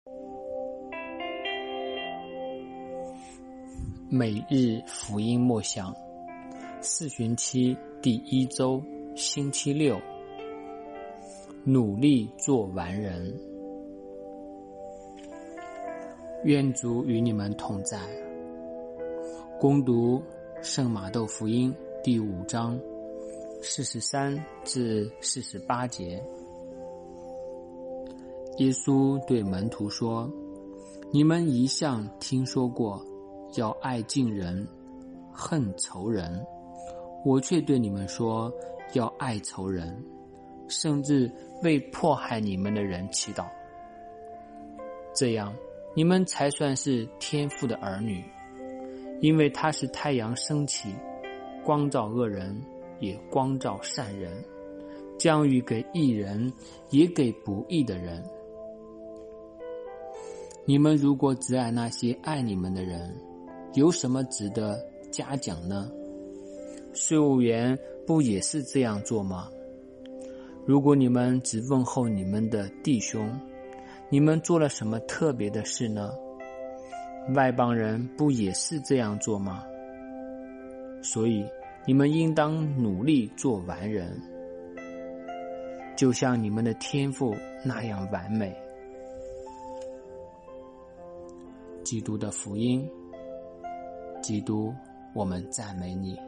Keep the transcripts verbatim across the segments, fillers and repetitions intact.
每日福音默想，四旬期第一周，星期六，努力做完人。愿主与你们同在。恭读圣马窦福音第五章四十三至四十八节。耶稣对门徒说：你们一向听说过要爱近人，恨仇人，我却对你们说，要爱仇人，甚至为迫害你们的人祈祷。这样，你们才算是天父的儿女，因为他是太阳升起，光照恶人，也光照善人，降雨给义人，也给不义的人。你们如果只爱那些爱你们的人，有什么值得嘉奖呢？税务员不也是这样做吗？如果你们只问候你们的弟兄，你们做了什么特别的事呢？外邦人不也是这样做吗？所以你们应当努力做完人，就像你们的天父那样完美。基督的福音，基督，我们赞美你。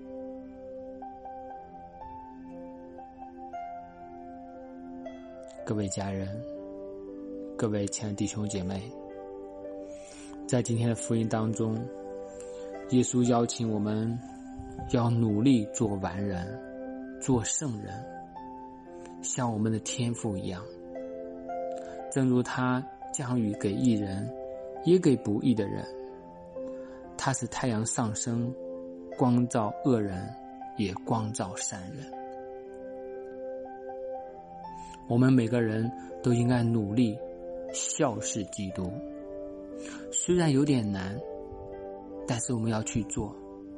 各位家人，各位亲爱的弟兄姐妹，在今天的福音当中，耶稣邀请我们要努力做完人，做圣人，像我们的天父一样。正如他降雨给义人，也给不义的人，他使太阳上升，光照恶人，也光照善人。我们每个人都应该努力效事基督，虽然有点难，但是我们要去做。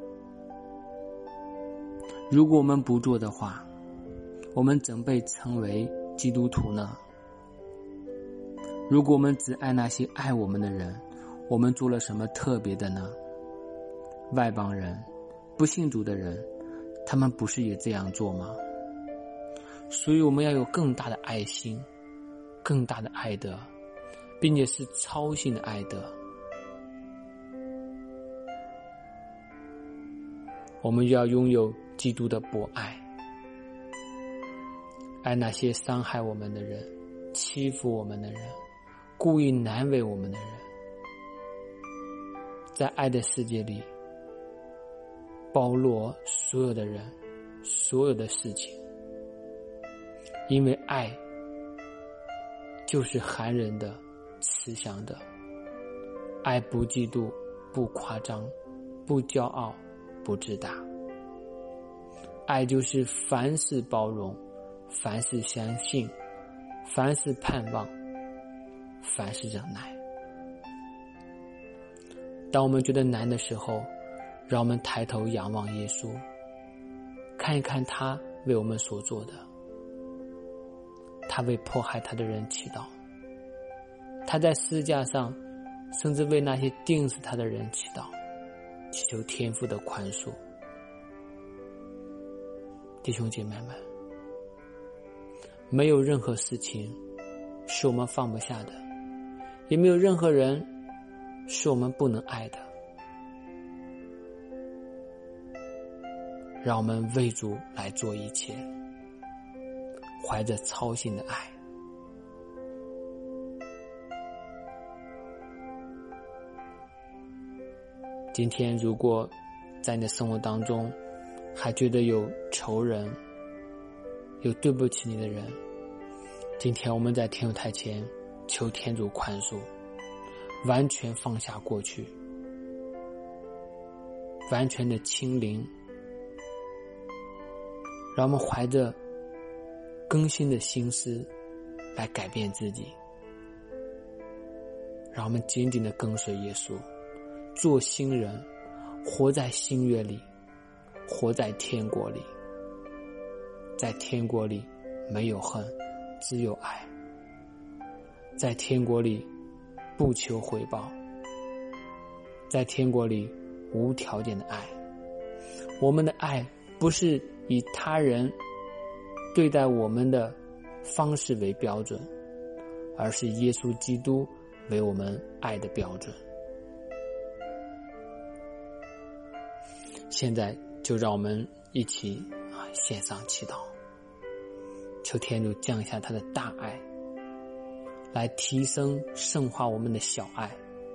如果我们不做的话，我们怎被称为基督徒呢？如果我们只爱那些爱我们的人，我们做了什么特别的呢？外邦人，不信主的人，他们不是也这样做吗？所以我们要有更大的爱心，更大的爱德，并且是超性的爱德。我们要拥有基督的博爱，爱那些伤害我们的人，欺负我们的人，故意难为我们的人。在爱的世界里，包罗所有的人，所有的事情，因为爱就是含忍的，慈祥的。爱不嫉妒，不夸张，不骄傲，不自大。爱就是凡事包容，凡事相信，凡事盼望，凡事忍耐。当我们觉得难的时候，让我们抬头仰望耶稣，看一看他为我们所做的。他为迫害他的人祈祷，他在十字架上甚至为那些钉死他的人祈祷，祈求天父的宽恕。弟兄姐妹们，没有任何事情是我们放不下的，也没有任何人是我们不能爱的。让我们为主来做一切，怀着操心的爱。今天如果在你的生活当中还觉得有仇人，有对不起你的人，今天我们在天父台前求天主宽恕，完全放下过去，完全的清零，让我们怀着更新的心思来改变自己，让我们紧紧地跟随耶稣，做新人，活在新约里，活在天国里。在天国里没有恨，只有爱。在天国里不求回报，在天国里无条件的爱。我们的爱不是以他人对待我们的方式为标准，而是耶稣基督为我们爱的标准。现在就让我们一起啊献上祈祷，求天主降下他的大爱，来提升圣化我们的小爱。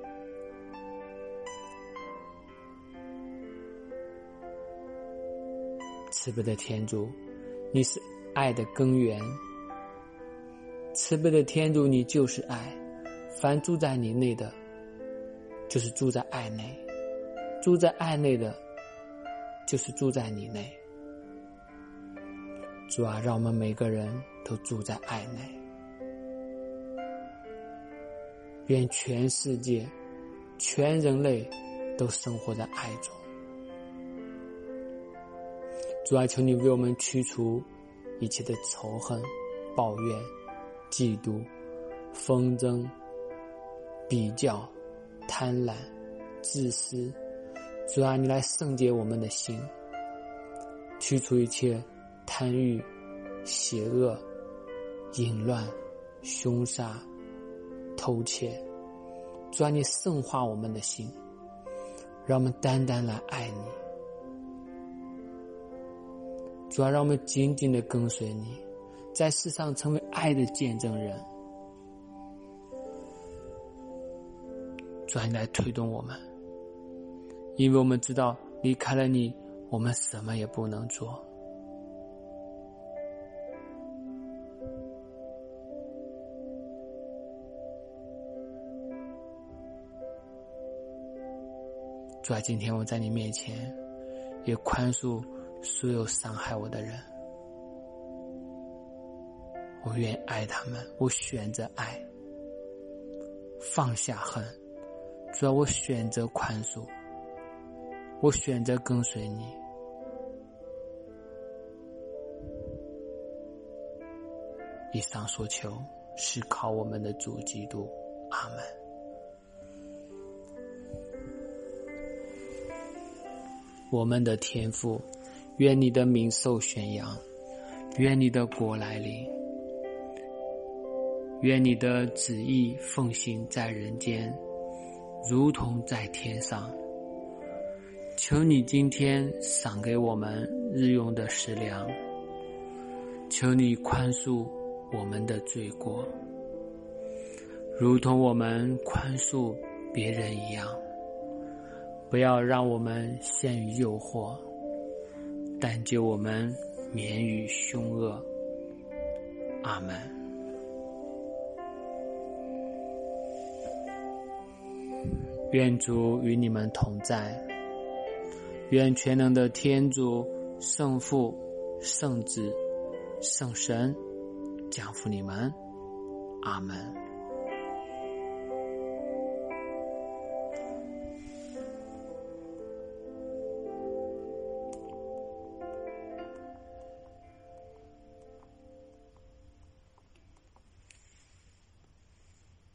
慈悲的天主，你是爱的根源，慈悲的天主，你就是爱，凡住在你内的就是住在爱内，住在爱内的就是住在你内。主啊，让我们每个人都住在爱内，愿全世界全人类都生活在爱中。主啊，求你为我们驱除一切的仇恨、抱怨、嫉妒、纷争、比较、贪婪、自私。主啊，你来圣洁我们的心，驱除一切贪欲、邪恶、淫乱、凶杀、偷窃。主啊，你圣化我们的心，让我们单单来爱你。主啊，让我们紧紧地跟随你，在世上成为爱的见证人。主啊，你来推动我们，因为我们知道离开了你，我们什么也不能做。主啊，今天我在你面前也宽恕所有伤害我的人，我愿意爱他们，我选择爱，放下恨。主要我选择宽恕，我选择跟随你。以上所求是靠我们的主基督。阿们。我们的天父，愿你的名受宣扬，愿你的国来临，愿你的旨意奉行在人间，如同在天上。求你今天赏给我们日用的食粮，求你宽恕我们的罪过，如同我们宽恕别人一样。不要让我们陷于诱惑，但救我们免于凶恶。阿们。愿主与你们同在，愿全能的天主、圣父、圣子、圣神降福你们。阿们。